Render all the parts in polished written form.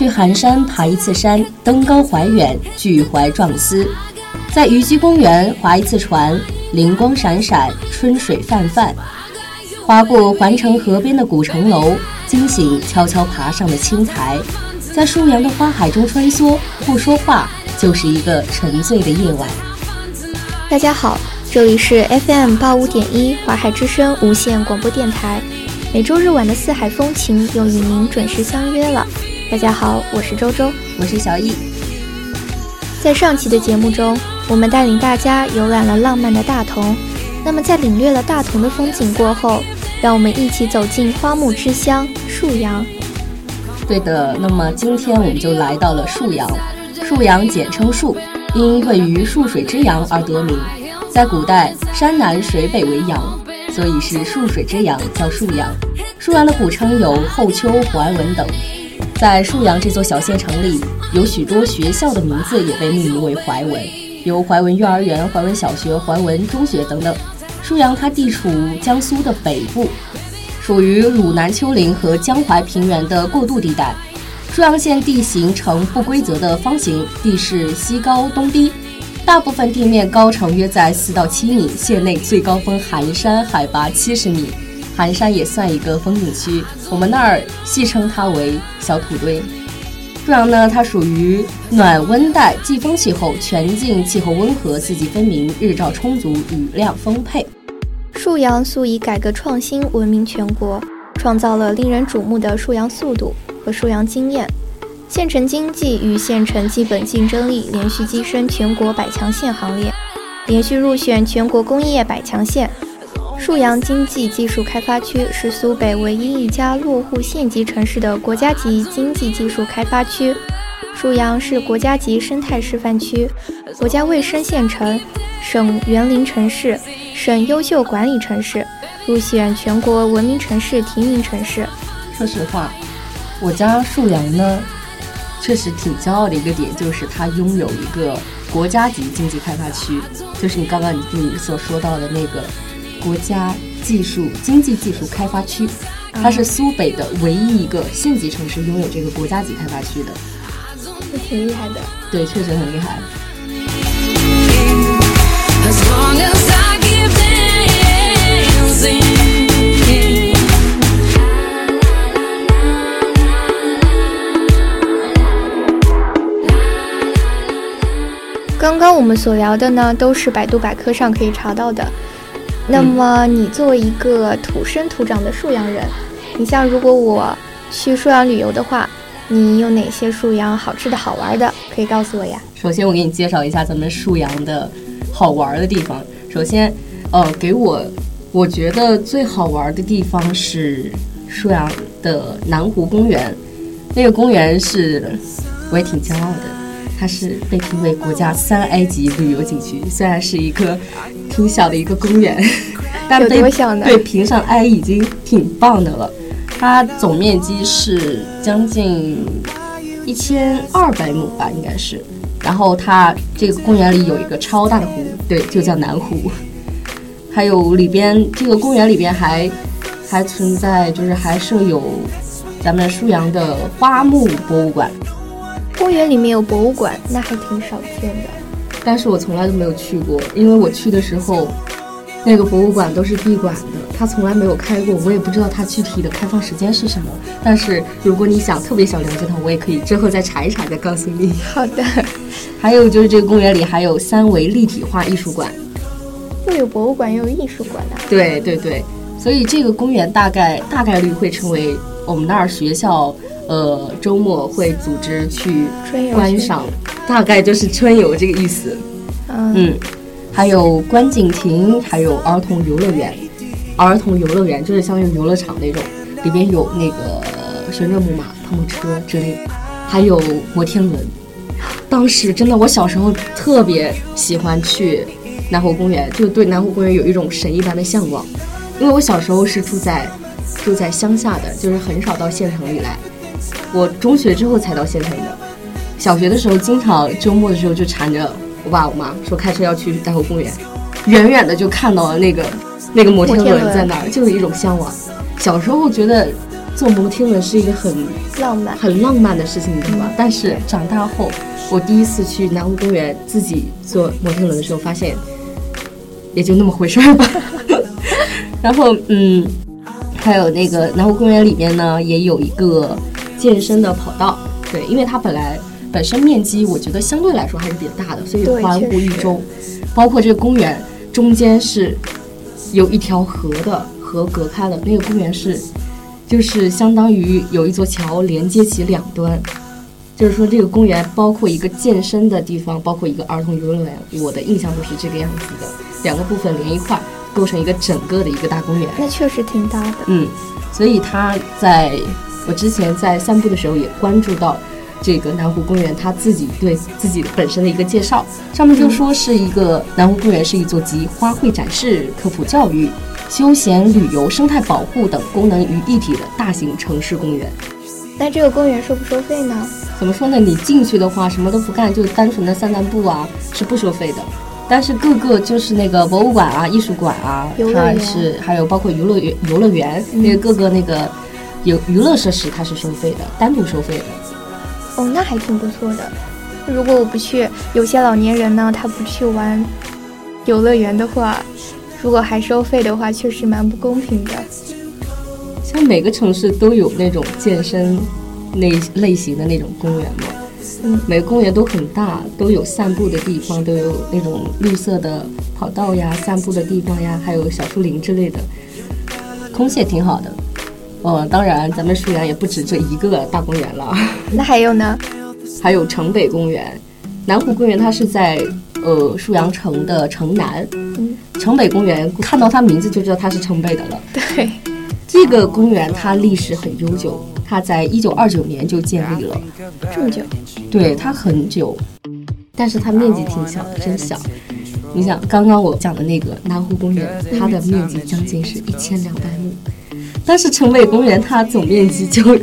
去寒山爬一次山，登高怀远，举怀壮思。在虞姬公园划一次船，灵光闪闪，春水泛泛。划过环城河边的古城楼，惊醒悄悄爬上的青苔。在沭阳的花海中穿梭，不说话，就是一个沉醉的夜晚。 大家好，这里是 FM85.1 华海之声无线广播电台，每周日晚的四海风情又与您准时相约了。大家好，我是周周， 我是小易。 在上期的节目中，我们带领大家游览了浪漫的大同。那么在领略了大同的风景过后，让我们一起走进花木之乡沭阳。 对的，那么今天我们就来到了沭阳。沭阳简称沭，因位于沭水之阳而得名。在古代，山南水北为阳，所以是沭水之阳，叫沭阳。沭阳的古称有后丘、怀文等。在沭阳这座小县城里，有许多学校的名字也被命名为怀文，有怀文幼儿园、怀文小学、怀文中学等等。沭阳它地处江苏的北部，属于鲁南丘陵和江淮平原的过渡地带。沭阳县地形呈不规则的方形，地势西高东低，大部分地面高程约在4到7米，县内最高峰寒山海拔70米，寒山也算一个风景区，我们那儿戏称它为小土堆。沭阳呢，它属于暖温带季风气候，全境气候温和，四季分明，日照充足，雨量丰沛。 沭阳素以改革创新闻名全国，创造了令人瞩目的沭阳速度和沭阳经验。县城经济与县城基本竞争力连续跻身全国100强县行列，连续入选全国工业100强县。沭阳经济技术开发区是苏北唯一一家落户县级城市的国家级经济技术开发区。沭阳是国家级生态示范区、国家卫生县城、省园林城市、省优秀管理城市，入选全国文明城市提名城市。 说实话，我家沭阳呢，确实挺骄傲的一个点，就是它拥有一个国家级经济开发区，就是你刚刚你所说到的那个国家经济技术开发区，它是苏北的唯一一个县级城市拥有这个国家级开发区的， 挺厉害的。 对，确实很厉害。 刚刚我们所聊的呢，都是百度百科上可以查到的。那么你作为一个土生土长的沭阳人，你像如果我去沭阳旅游的话，你有哪些沭阳好吃的好玩的可以告诉我呀？ 首先我给你介绍一下咱们沭阳的好玩的地方。首先我觉得最好玩的地方是沭阳的南湖公园。那个公园是我也挺骄傲的，它是被评为国家3A 级旅游景区，虽然是一个挺小的一个公园，但被评上 A 已经挺棒的了。它总面积是将近1200亩吧，应该是。然后它这个公园里有一个超大的湖，对，就叫南湖。还有里边这个公园里边还存在，就是还设有咱们沭阳的花木博物馆。 公园里面有博物馆，那还挺少见的。 但是我从来都没有去过，因为我去的时候，那个博物馆都是闭馆的，它从来没有开过，我也不知道它具体的开放时间是什么。但是如果你特别想了解它，我也可以之后再查一查，再告诉你。 好的。 还有就是这个公园里还有3维立体画艺术馆， 又有博物馆又有艺术馆啊。 对对对，所以这个公园大概率会成为我们那儿学校周末会组织去观赏，大概就是春游这个意思。还有观景亭，还有儿童游乐园。儿童游乐园就是像游乐场那种，里边有那个旋转木马、碰碰车之类的，还有摩天轮。当时真的，我小时候特别喜欢去南湖公园，就对南湖公园有一种神一般的向往。因为我小时候是住在乡下的，就是很少到县城里来。我中学之后才到县城的，小学的时候经常周末的时候就缠着我爸我妈说开车要去南湖公园，远远的就看到了那个摩天轮在那儿，就有一种向往。小时候觉得做摩天轮是一个很浪漫的事情，你知道吧？但是长大后，我第一次去南湖公园自己坐摩天轮的时候，发现也就那么回事儿吧。然后还有那个南湖公园里面呢，也有一个健身的跑道，对，因为它本身面积我觉得相对来说还是比较大的，所以环湖一周，包括这个公园中间是有一条河隔开的，那个公园就是相当于有一座桥连接起两端，就是说这个公园包括一个健身的地方，包括一个儿童游乐园，我的印象都是这个样子的，两个部分连一块构成一个整个的一个大公园。 那确实挺大的。 所以我之前在散步的时候也关注到这个南湖公园他自己对自己本身的一个介绍，上面就说是一个南湖公园是一座集花卉展示、科普教育、休闲旅游、生态保护等功能于一体的大型城市公园。 那这个公园收不收费呢？ 怎么说呢？你进去的话什么都不干，就单纯的散步啊，是不收费的。但是各个就是那个博物馆啊、艺术馆啊，它是还有包括游乐园，那个各个那个有娱乐设施它是收费的，单独收费的。 那还挺不错的。如果我不去，有些老年人呢，他不去玩游乐园的话，如果还收费的话，确实蛮不公平的。 像每个城市都有那种健身类型的那种公园嘛，每个公园都很大，都有散步的地方，都有那种绿色的跑道呀、散步的地方呀，还有小树林之类的，空气也挺好的。当然咱们沭阳也不止这一个大公园了。 那还有呢？ 还有城北公园。南湖公园它是在沭阳城的城南，城北公园看到它名字就知道它是城北的了。 对， 这个公园它历史很悠久，它在1929年就建立了。 这么久？ 对，它很久，但是它面积挺小的，真小。你想刚刚我讲的那个南湖公园，它的面积将近是1200亩，但是城北公园它总面积就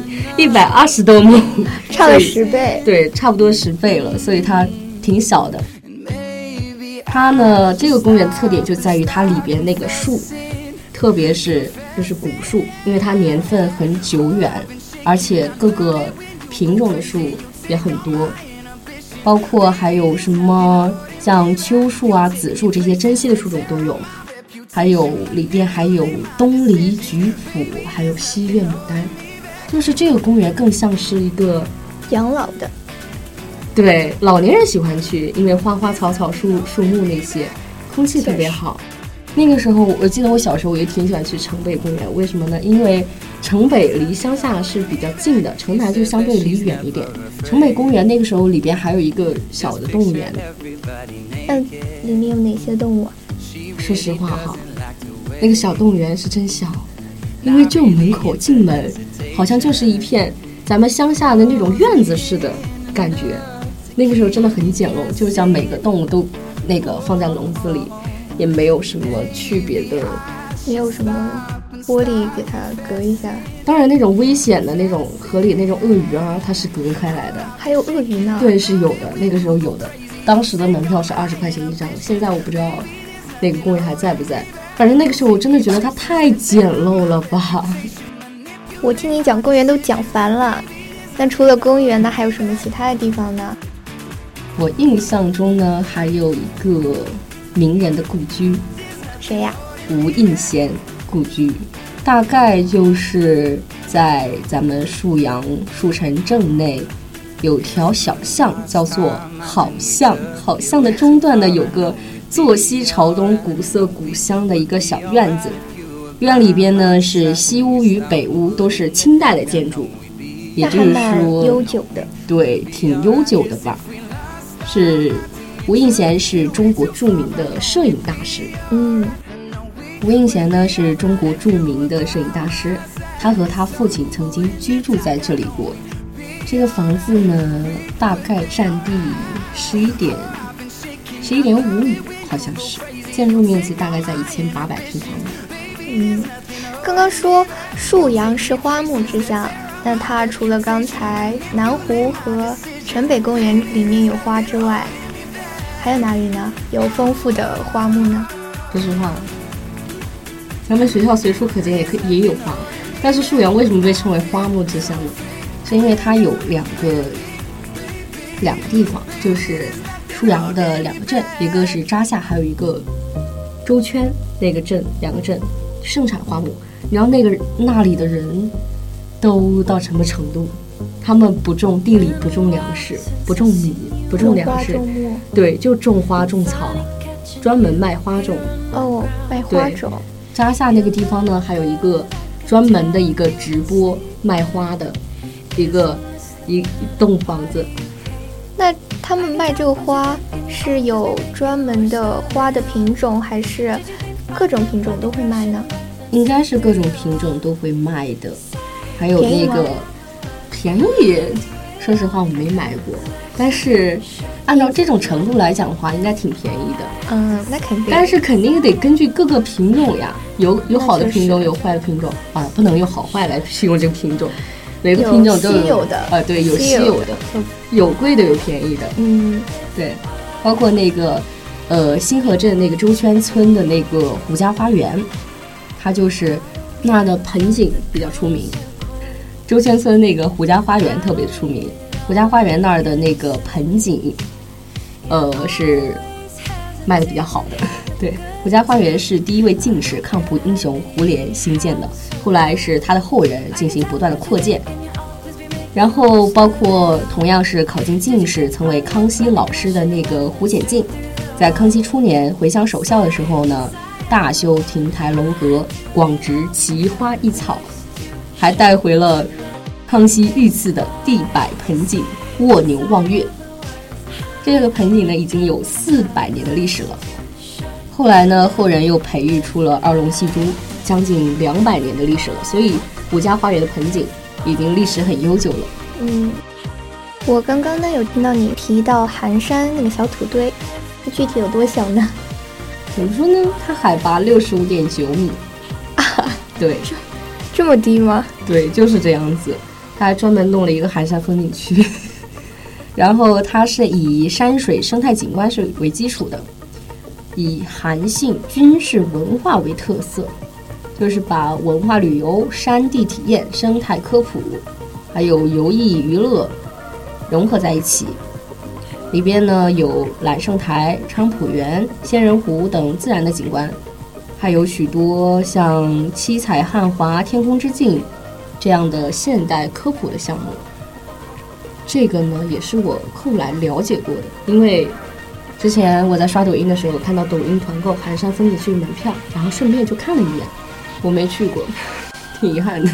120多亩， 差了10倍。 对，差不多10倍了，所以它挺小的。它呢，这个公园特点就在于它里边那个树，特别是就是古树，因为它年份很久远，而且各个品种的树也很多，包括还有什么像秋树啊、紫树这些珍稀的树种都有，还有里边还有东篱、菊圃，还有西苑牡丹，就是这个公园更像是一个养老的。 对，老年人喜欢去，因为花花草草、树木那些，空气特别好。那个时候我记得我小时候我也挺喜欢去城北公园，为什么呢？因为城北离乡下是比较近的，城南就相对离远一点。城北公园那个时候里边还有一个小的动物园。 里面有哪些动物啊？ 说实话哈，那个小动物园是真小，因为就门口进门好像就是一片咱们乡下的那种院子似的感觉。那个时候真的很简陋，就像每个动物都那个放在笼子里，也没有什么区别的， 没有什么玻璃给它隔一下。 当然那种危险的那种河里那种鳄鱼啊，它是隔开来的。 还有鳄鱼呢？ 对，是有的，那个时候有的。当时的门票是20块钱一张，现在我不知道那个公园还在不在。反正那个时候我真的觉得它太简陋了吧。 我听你讲公园都讲烦了，那除了公园呢，还有什么其他的地方呢？ 我印象中呢，还有一个名人的故居。 谁呀？ 吴应贤故居，大概就是在咱们沭阳沭城镇内有条小巷，叫做好巷。好巷的中段呢，有个坐西朝东、古色古香的一个小院子。院里边呢是西屋与北屋，都是清代的建筑，也就是说悠久的。 对，挺悠久的吧。是吴应贤是中国著名的摄影大师。吴应贤呢是中国著名的摄影大师，他和他父亲曾经居住在这里过。这个房子呢，大概占地11.5亩，好像是，建筑面积大概在1800平方米。 刚刚说沭阳是花木之乡，那它除了刚才南湖和城北公园里面有花之外，还有哪里呢？有丰富的花木呢？ 说实话，咱们学校随处可见也有花。 但是沭阳为什么被称为花木之乡呢？是因为它有两个地方，就是沭阳的2个镇，一个是扎下，还有一个周圈，那个镇2个镇盛产花木。然后那里的人都到什么程度？他们不种地里，不种粮食，不种米，不种粮食，对，就种花种草，专门卖花种。 哦，卖花种。 扎下那个地方呢，还有一个专门的一个直播卖花的一栋房子。 那他们卖这个花是有专门的花的品种，还是各种品种都会卖呢？ 应该是各种品种都会卖的。还有那个便宜，说实话我没买过，但是按照这种程度来讲的话，应该挺便宜的。 那肯定。 但是肯定得根据各个品种呀，有好的品种，有坏的品种啊，不能用好坏来形容这个品种。每个品种都有的对，有稀有的，有贵的，有便宜的。对，包括那个新河镇那个周圈村的那个胡家花园，它就是那的盆景比较出名。周圈村那个胡家花园特别出名，胡家花园那儿的那个盆景，是卖的比较好的。对，胡家花园是第一位进士抗葡英雄胡琏兴建的，后来是他的后人进行不断的扩建。然后包括同样是考进进士，曾为康熙老师的那个胡简进，在康熙初年回乡守孝的时候呢，大修亭台楼阁，广植奇花异草，还带回了康熙御赐的地柏盆景卧牛望月。这个盆景呢已经有400年的历史了。后来呢，后人又培育出了2龙戏珠，将近200年的历史了。所以胡家花园的盆景已经历史很悠久了。 我刚刚呢有听到你提到寒山那个小土堆，它具体有多小呢？ 怎么说呢？它海拔65.9米。对， 这么低吗？ 对，就是这样子。它还专门弄了一个寒山风景区。然后它是以山水生态景观是为基础的，以韩信军事文化为特色，就是把文化旅游、山地体验、生态科普还有游艺娱乐融合在一起。里边呢有揽胜台、菖蒲园、仙人湖等自然的景观，还有许多像七彩汉华、天空之镜这样的现代科普的项目。这个呢也是我后来了解过的，因为之前我在刷抖音的时候看到抖音团购寒山风景区的门票，然后顺便就看了一眼，我没去过，挺遗憾的。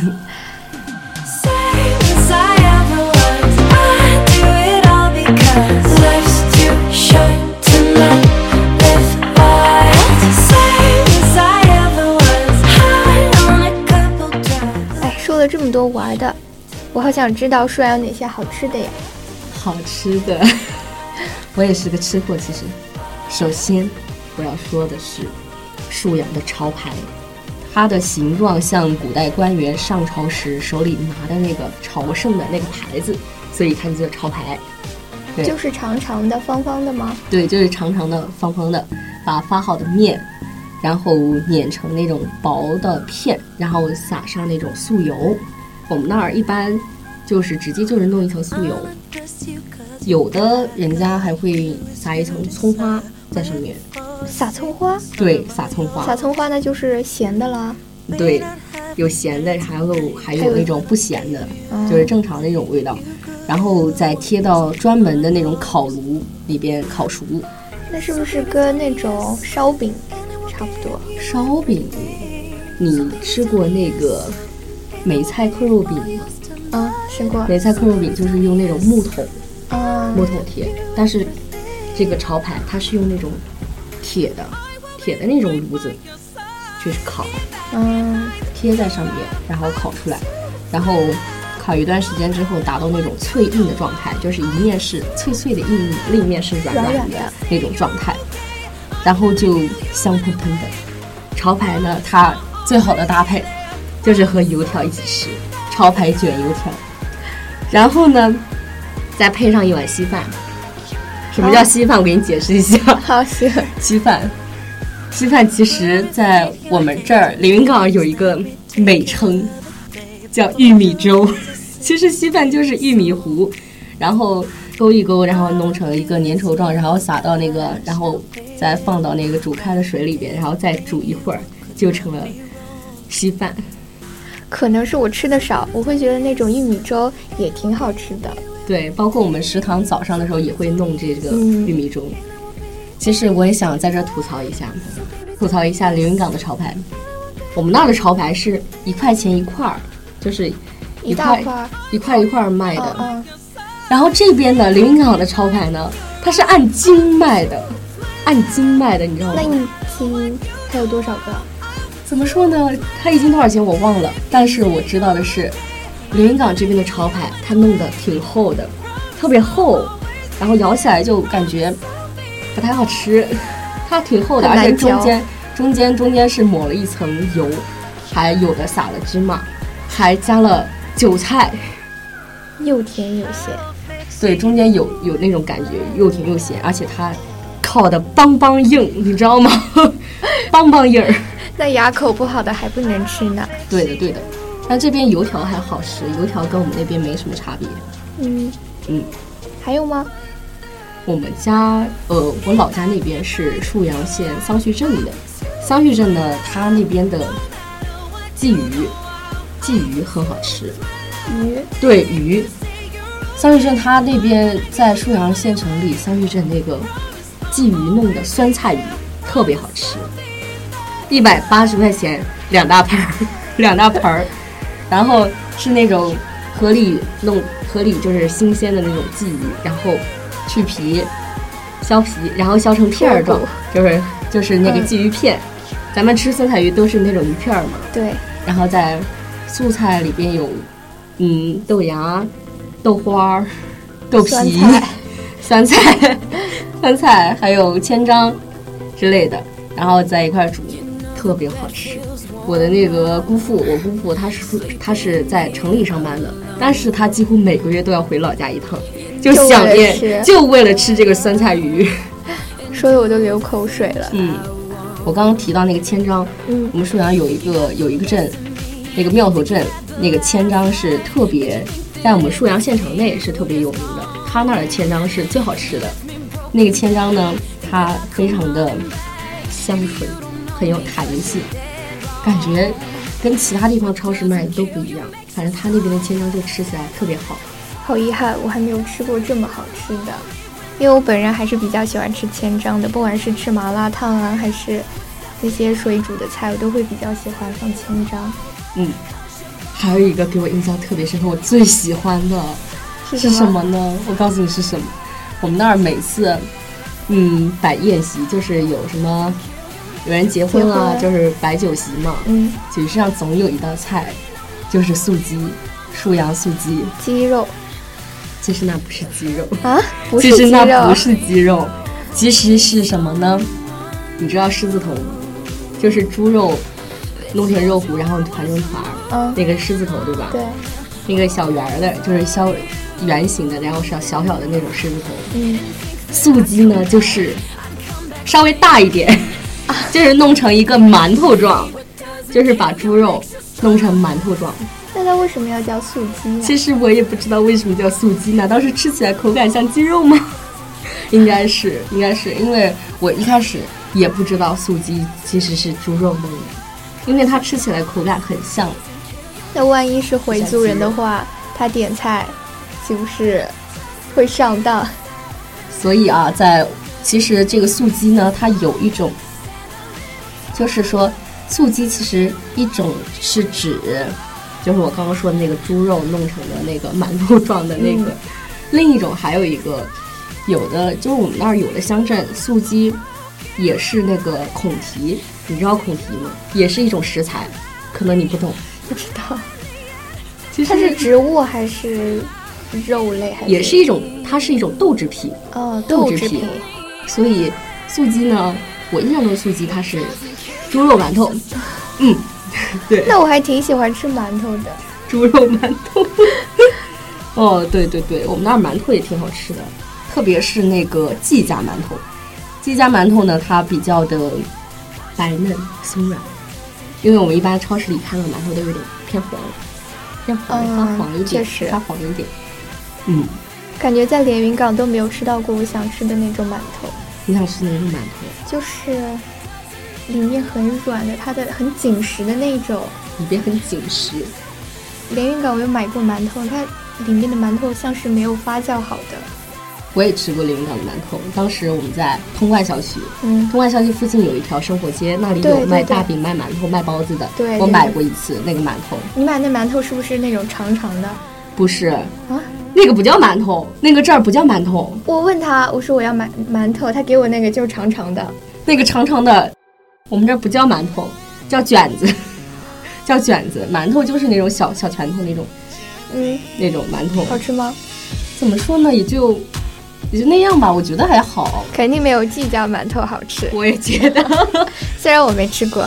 说了这么多玩的，我好想知道沭阳有哪些好吃的呀？ 好吃的，我也是个吃货。其实，首先我要说的是沭阳的潮牌，它的形状像古代官员上朝时手里拿的那个朝圣的那个牌子，所以它就叫潮牌。 就是长长的方方的吗？ 对，就是长长的方方的，把发好的面然后碾成那种薄的片，然后撒上那种素油。我们那儿一般就是直接就是弄一层素油，有的人家还会撒一层葱花在上面。 撒葱花？ 对，撒葱花。 撒葱花那就是咸的啦。 对，有咸的，还有那种不咸的，就是正常的那种味道。然后再贴到专门的那种烤炉里边烤熟。 那是不是跟那种烧饼差不多？ 烧饼，你吃过那个梅菜扣肉饼吗？ 吃过。梅菜扣肉饼就是用那种木桶贴，但是这个潮牌它是用那种铁的那种炉子去烤，贴在上面，然后烤出来，然后烤一段时间之后达到那种脆硬的状态，就是一面是脆脆的硬，另一面是软软的那种状态，然后就香喷喷的。潮牌呢，它最好的搭配就是和油条一起吃，潮牌卷油条，然后呢再配上一碗稀饭。什么叫稀饭？我给你解释一下。 好，行。 稀饭其实在我们这儿连云港有一个美称叫玉米粥。其实稀饭就是玉米糊，然后勾一勾，然后弄成一个粘稠状，然后撒到那个，然后再放到那个煮开的水里边，然后再煮一会儿，就成了稀饭。 可能是我吃的少，我会觉得那种玉米粥也挺好吃的。 对，包括我们食堂早上的时候也会弄这个玉米粥。其实我也想在这吐槽一下连云港的潮牌。我们那儿的潮牌是1块钱一块儿，就是一大块一块卖的。 然后这边的连云港的潮牌呢，它是按斤卖的，你知道吗？ 那一斤它有多少个？ 怎么说呢？它一斤多少钱我忘了，但是我知道的是，连云港这边的潮牌它弄得挺厚的，特别厚，然后咬起来就感觉不太好吃，它挺厚的，而且中间是抹了一层油，还有的撒了芝麻，还加了韭菜， 又甜又咸。 对，中间有那种感觉，又甜又咸，而且它烤的邦邦硬，你知道吗？邦邦硬儿。 那牙口不好的还不能吃呢。 对的，但这边油条还好吃，油条跟我们那边没什么差别。 还有吗？ 我们家我老家那边是沭阳县桑榆镇的，桑榆镇呢，它那边的鲫鱼很好吃。对，鱼。桑榆镇它那边在沭阳县城里，桑榆镇那个鲫鱼弄的酸菜鱼特别好吃。180块钱2大盆儿，然后是那种河里就是新鲜的那种鲫鱼，然后去皮削皮，然后削成片儿状，就是那个鲫鱼片。咱们吃酸菜鱼都是那种鱼片嘛。 对。然后在素菜里边有豆芽、豆花、豆皮、酸菜还有千张之类的，然后在一块煮，特别好吃。我的那个姑父他是在城里上班的，但是他几乎每个月都要回老家一趟，就想念，就为了吃这个酸菜鱼。 说的我都流口水了。 我刚刚提到那个千张，我们沭阳有一个镇，那个庙头镇，那个千张是特别，在我们沭阳县城内是特别有名的，他那儿的千张是最好吃的。那个千张呢，它非常的香醇，很有弹性，感觉跟其他地方超市卖的都不一样。反正他那边的千张就吃起来特别好。 好遗憾，我还没有吃过这么好吃的。因为我本人还是比较喜欢吃千张的，不管是吃麻辣烫啊，还是那些水煮的菜，我都会比较喜欢放千张。 还有一个给我印象特别深刻，我最喜欢的是什么呢？我告诉你是什么。我们那儿每次摆宴席，就是有什么有人结婚啊，就是摆酒席嘛，酒席上总有一道菜就是素鸡，沭阳素鸡， 鸡肉。 其实那不是鸡肉啊，不是鸡肉， 其实那不是鸡肉，其实是什么呢？你知道狮子头，就是猪肉弄成肉糊，然后团成团，那个狮子头对吧？ 对， 那个小圆的，就是圆形的，然后是小小的那种狮子头。素鸡呢，就是稍微大一点，就是弄成一个馒头状，就是把猪肉弄成馒头状。 那它为什么要叫素鸡呢？ 其实我也不知道为什么叫素鸡，难道是吃起来口感像鸡肉吗？应该是，因为我一开始也不知道素鸡其实是猪肉弄的，因为它吃起来口感很像。 那万一是回族人的话，他点菜岂不是会上当？ 所以啊，其实这个素鸡呢，它有一种，就是说素鸡其实一种是指。就是我刚刚说的那个猪肉弄成的那个馒头状的那个，另一种还有一个，有的就是我们那儿有的乡镇素鸡也是那个孔蹄，你知道孔蹄吗？也是一种食材，可能你不懂。 不知道。它是植物还是肉类？还是也是一种，它是一种豆制品。豆制品。所以素鸡呢，我印象中素鸡它是猪肉馒头。对， 那我还挺喜欢吃馒头的， 猪肉馒头。对，我们那儿馒头也挺好吃的，特别是那个季家馒头。季家馒头呢，它比较的白嫩松软，因为我们一般超市里看到馒头都有点偏黄， 要发黄一点， 确实发黄一点。 感觉在连云港都没有吃到过我想吃的那种馒头。 你想吃哪种馒头？ 就是里面很软的，它的很紧实的那种。 里边很紧实。 连云港我有买过馒头，它里面的馒头像是没有发酵好的。 我也吃过连云港的馒头，当时我们在通贯校区，通贯校区附近有一条生活街，那里有卖大饼、卖馒头、卖包子的。 对， 我买过一次那个馒头。 你买那馒头是不是那种长长的？ 不是啊， 那个不叫馒头，那个这儿不叫馒头。 我问他，我说我要买馒头，他给我那个就是长长的。 那个长长的，我们这儿不叫馒头，叫卷子，叫卷子。馒头就是那种小拳头那种，那种馒头。 好吃吗？ 怎么说呢，也就那样吧，我觉得还好。 肯定没有季家馒头好吃。 我也觉得， 虽然我没吃过。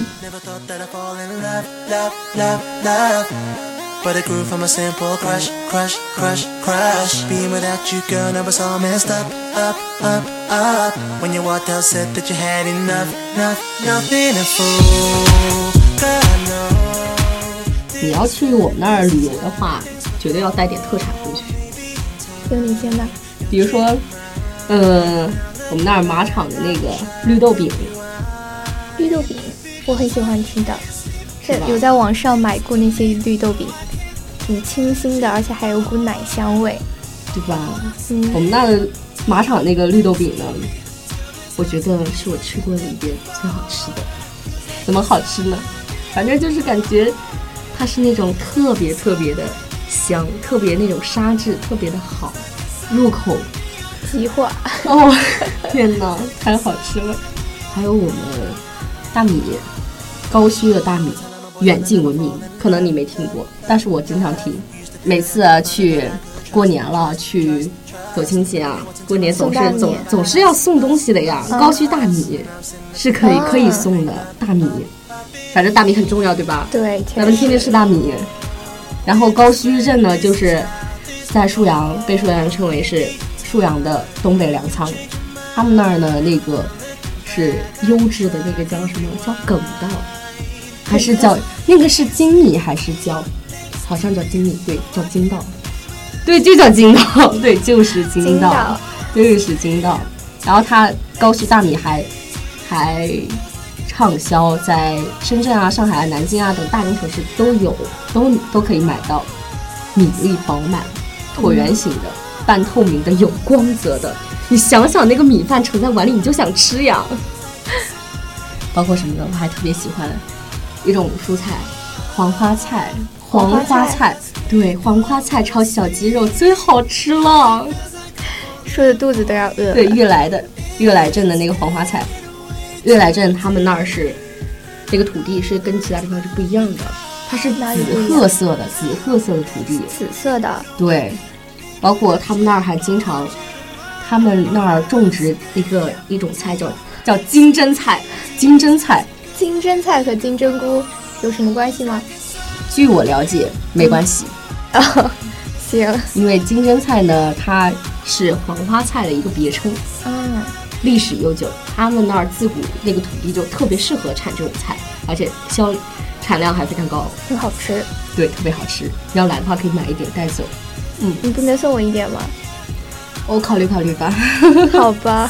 But it grew from a simple crush, crush, crush, crush. Being without you, girl, never so messed up, up, up, up. When you walked out, said that you had enough, enough, nothing to fool. Girl, I know. 你要去我们那儿旅游的话，绝对要带点特产回去。 有哪些呢？ 比如说，我们那儿马场的那个绿豆饼。 绿豆饼，我很喜欢吃的。有在网上买过那些绿豆饼，挺清新的，而且还有股奶香味， 对吧？我们那儿马场那个绿豆饼呢，我觉得是我吃过的里边最好吃的。怎么好吃呢？反正就是感觉它是那种特别特别的香，特别那种沙质特别的好，入口极化。 哦，天哪，太好吃了！还有我们大米，高须的大米。远近闻名，可能你没听过，但是我经常听。每次去过年了，去走亲戚啊，过年总是要送东西的呀。高须大米是可以送的，大米，反正大米很重要，对吧？ 对， 咱们天天吃大米。然后高须镇呢，就是在沭阳，被沭阳人称为是沭阳的东北粮仓。他们那儿呢，那个是优质的那个叫什么？叫梗稻。还是叫那个是精米还是叫，好像叫精米，对，叫精稻，对，就叫精稻，对，就是精稻，就是精稻。然后它高须大米还畅销，在深圳啊、上海啊、南京啊等大型城市都可以买到，米粒饱满、椭圆形的、半透明的、有光泽的。你想想那个米饭盛在碗里，你就想吃呀。包括什么呢？我还特别喜欢一种蔬菜，黄花菜，对，黄花菜炒小鸡肉最好吃了， 说的肚子都要饿了。 对，悦来镇的那个黄花菜，悦来镇他们那儿是那个土地是跟其他地方是不一样的，它是紫褐色的土地， 紫色的， 对，包括他们那儿还经常，他们那儿种植一种菜叫金针菜。金针菜和金针菇有什么关系吗？ 据我了解，没关系。 行。因为金针菜呢，它是黄花菜的一个别称。历史悠久，他们那儿自古那个土地就特别适合产这种菜，而且产量还非常高， 很好吃。 对，特别好吃。要来的话可以买一点带走。 你不能送我一点吗？ 我考虑吧。 好吧。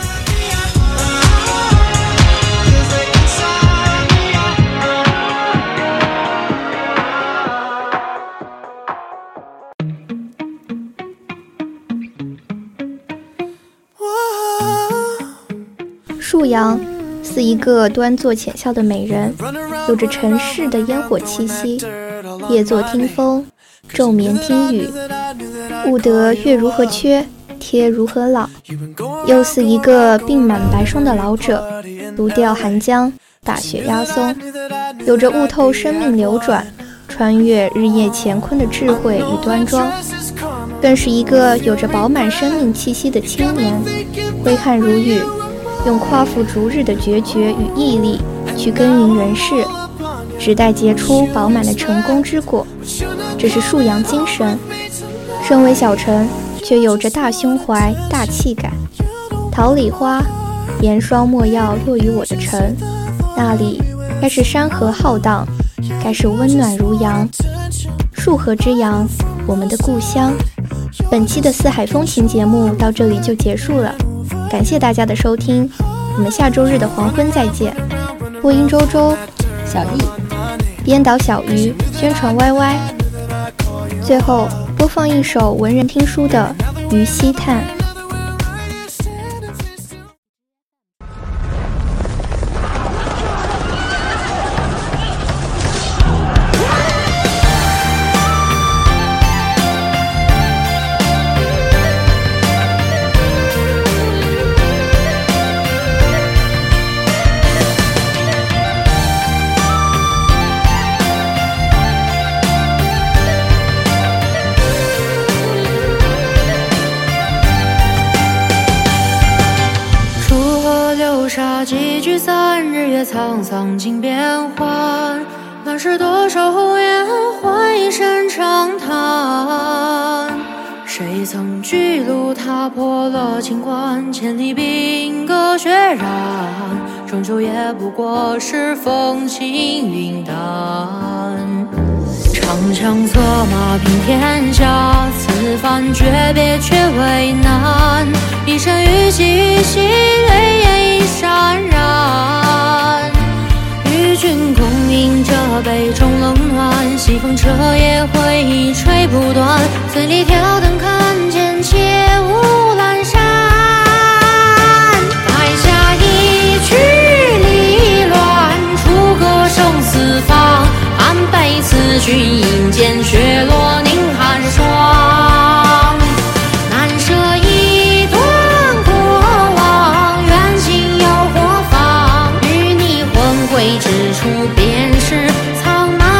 沭阳是一个端坐浅笑的美人，有着城市的烟火气息，夜坐听风，昼眠听雨，悟得月如何缺，天如何老。又是一个鬓满白霜的老者，如钓寒江，大雪压松，有着悟透生命流转，穿越日夜乾坤的智慧与端庄，更是一个有着饱满生命气息的青年，挥汗如雨，用夸父逐日的决绝与毅力去耕耘人世，只待结出饱满的成功之果。这是沭阳精神。身为小城，却有着大胸怀、大气概。桃李花，盐霜莫要落于我的城，那里该是山河浩荡，该是温暖如阳。 束河之阳，我们的故乡。本期的四海风情节目到这里就结束了，感谢大家的收听，我们下周日的黄昏再见。播音周周， 小易， 编导小鱼，宣传 YY。最后播放一首文人听书的《鱼溪叹》。 几聚散，日月沧桑尽变幻，乱世多少红颜，换一声长叹。谁曾巨鹿踏破了秦关，千里兵戈血染，终究也不过是风轻云淡。长枪策马平天下，此番诀别却为难。一身玉气玉兮，泪眼已潸然。与君共饮这杯中冷暖，西风彻夜回吹不断。醉里挑灯看见且无阑珊。台下一曲离乱，楚歌生四方。安悲此君饮剑，雪落凝寒霜。难舍一段过往，缘尽又何妨？与你魂归之处，便是苍茫。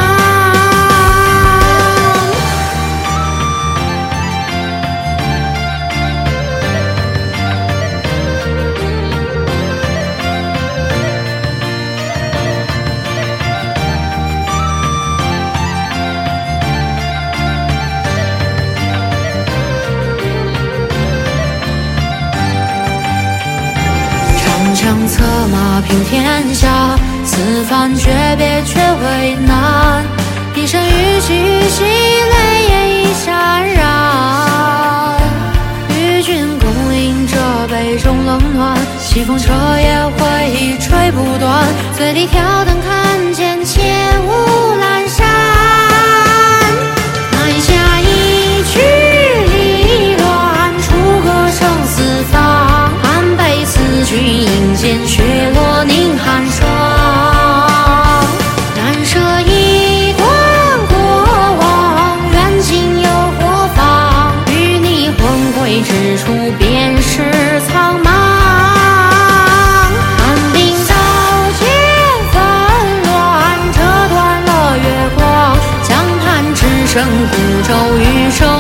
长策马平天下，此番诀别却为难。一身玉气玉兮，泪眼已潸然。与君共饮这杯中冷暖，西风彻夜回吹不断。醉里挑灯看见且无阑珊。台下一曲离乱，楚歌生四方。安悲此君饮剑，雪落凝寒霜。难舍一段过往，缘尽又何妨？与你魂归之处，便是苍茫。安定刀剑纷乱，折断了月光。江畔只剩孤舟，余生